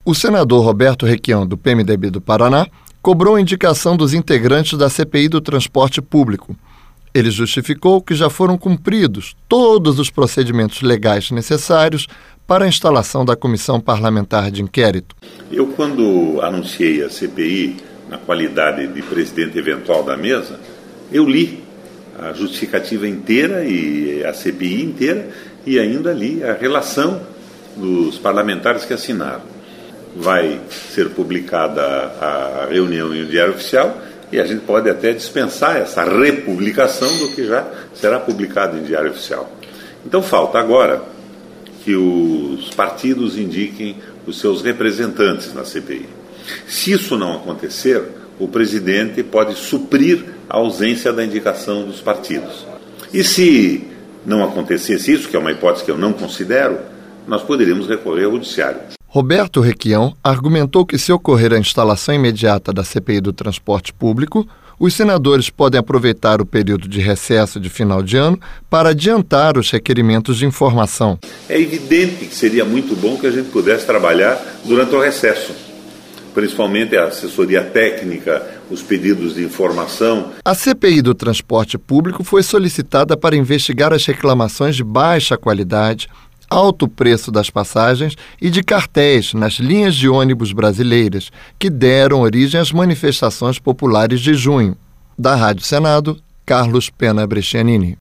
O senador Roberto Requião, do PMDB do Paraná, cobrou a indicação dos integrantes da CPI do transporte público. Ele justificou que já foram cumpridos todos os procedimentos legais necessários para a instalação da comissão parlamentar de inquérito. Eu, quando anunciei a CPI, na qualidade de presidente eventual da mesa, eu li a justificativa inteira e a CPI inteira e ainda li a relação dos parlamentares que assinaram. Vai ser publicada a reunião em Diário Oficial e a gente pode até dispensar essa republicação do que já será publicado em Diário Oficial. Então falta agora que os partidos indiquem os seus representantes na CPI. Se isso não acontecer, o presidente pode suprir a ausência da indicação dos partidos. E se não acontecesse isso, que é uma hipótese que eu não considero, nós poderíamos recorrer ao judiciário. Roberto Requião argumentou que, se ocorrer a instalação imediata da CPI do transporte público, os senadores podem aproveitar o período de recesso de final de ano para adiantar os requerimentos de informação. É evidente que seria muito bom que a gente pudesse trabalhar durante o recesso, principalmente a assessoria técnica, os pedidos de informação. A CPI do transporte público foi solicitada para investigar as reclamações de baixa qualidade, alto preço das passagens e de cartéis nas linhas de ônibus brasileiras, que deram origem às manifestações populares de junho. Da Rádio Senado, Carlos Pena Brescianini.